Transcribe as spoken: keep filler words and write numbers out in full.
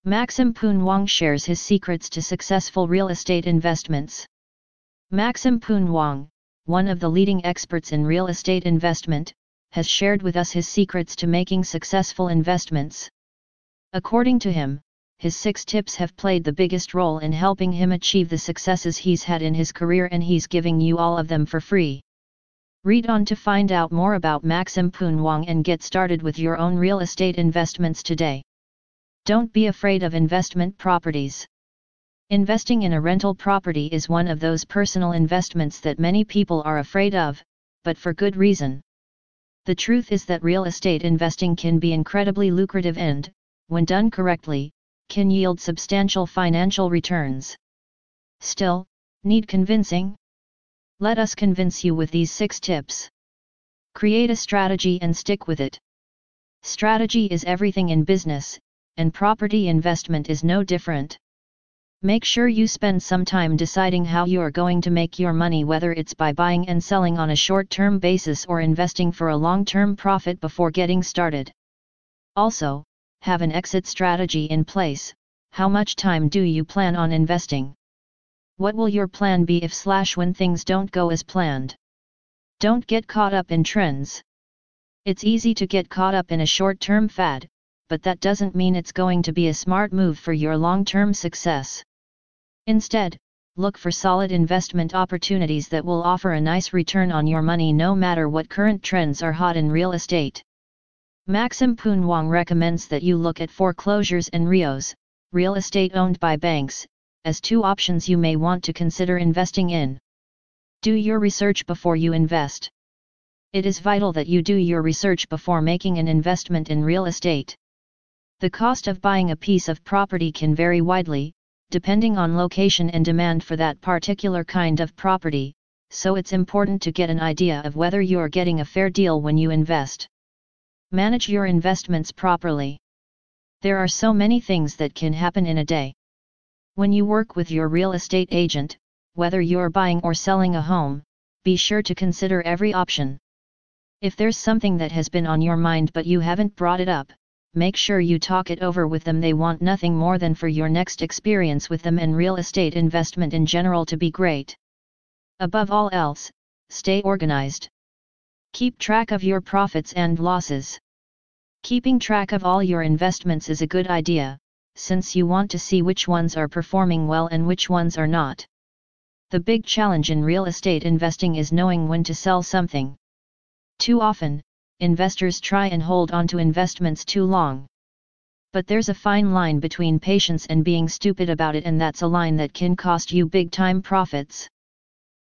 Maxim Poon Wong shares his secrets to successful real estate investments. Maxim Poon Wong, one of the leading experts in real estate investment, has shared with us his secrets to making successful investments. According to him, his six tips have played the biggest role in helping him achieve the successes he's had in his career, and he's giving you all of them for free. Read on to find out more about Maxim Poon Wong and get started with your own real estate investments today. Don't be afraid of investment properties. Investing in a rental property is one of those personal investments that many people are afraid of, but for good reason. The truth is that real estate investing can be incredibly lucrative and, when done correctly, can yield substantial financial returns. Still, need convincing? Let us convince you with these six tips. Create a strategy and stick with it. Strategy is everything in business, and property investment is no different. Make sure you spend some time deciding how you are going to make your money, whether it's by buying and selling on a short-term basis or investing for a long-term profit before getting started. Also, have an exit strategy in place. How much time do you plan on investing? What will your plan be if slash when things don't go as planned? Don't get caught up in trends. It's easy to get caught up in a short-term fad, but that doesn't mean it's going to be a smart move for your long-term success. Instead, look for solid investment opportunities that will offer a nice return on your money no matter what current trends are hot in real estate. Maxim Poon Wong recommends that you look at foreclosures and R E Os, real estate owned by banks, as two options you may want to consider investing in. Do your research before you invest. It is vital that you do your research before making an investment in real estate. The cost of buying a piece of property can vary widely, depending on location and demand for that particular kind of property, so it's important to get an idea of whether you're getting a fair deal when you invest. Manage your investments properly. There are so many things that can happen in a day. When you work with your real estate agent, whether you're buying or selling a home, be sure to consider every option. If there's something that has been on your mind but you haven't brought it up, make sure you talk it over with them. They want nothing more than for your next experience with them and real estate investment in general to be great. Above all else, stay organized. Keep track of your profits and losses. Keeping track of all your investments is a good idea, since you want to see which ones are performing well and which ones are not. The big challenge in real estate investing is knowing when to sell something. Too often, investors try and hold on to investments too long. But there's a fine line between patience and being stupid about it, and that's a line that can cost you big time profits.